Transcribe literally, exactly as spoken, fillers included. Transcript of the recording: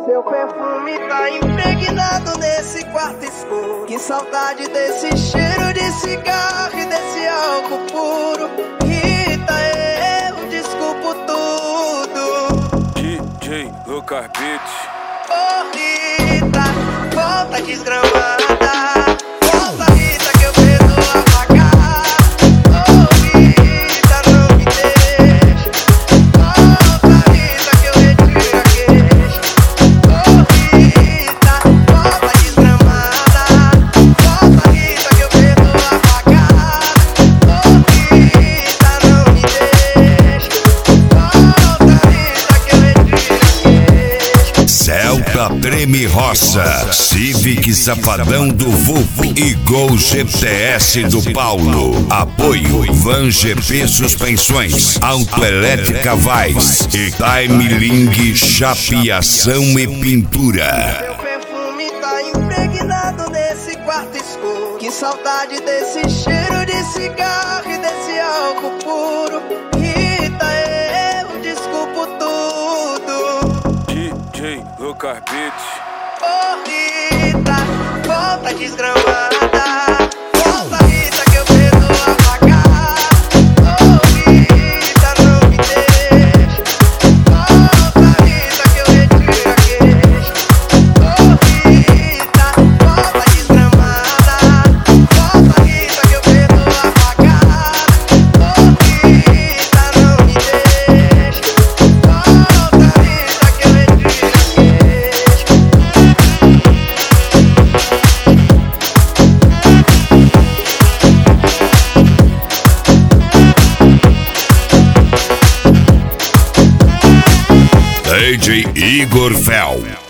Seu perfume tá impregnado nesse quarto escuro. Que saudade desse cheiro de cigarro e desse álcool puro. Rita, eu desculpo tudo. D J Lucas Beats. Oh Rita, volta desgramada. Volta Rita que eu perdoo a pagar. Oh Rita, não me deixe. Volta Rita que eu retiro a queixa. Oh Rita, volta desgramada. Volta Rita que eu perdoo a pagar. Oh Rita, não me deixe. Volta Rita que eu retiro a queixa. Celta Preme Roça, Civic Safadão do Vulco e Gol G T S do Paulo. Apoio Van G P Suspensões, Autoelétrica Vaz e Time Ling Chapeação e Pintura. Meu perfume tá impregnado nesse quarto escuro. Que saudade desse cheiro de cigarro e desse álcool puro. Rita, eu desculpo tudo. D J Lucas Beats. Oh Rita, volta desgramada. Volta Rita que eu perdoo a pagar. Oh Rita, não me deixe. Volta Rita que eu retiro a queixa. Oh Rita, volta desgramada. Volta Rita que eu perdoo a pagar. Oh Rita, não me deixe. Volta Rita que eu retiro a queixa. D J Igor Fel.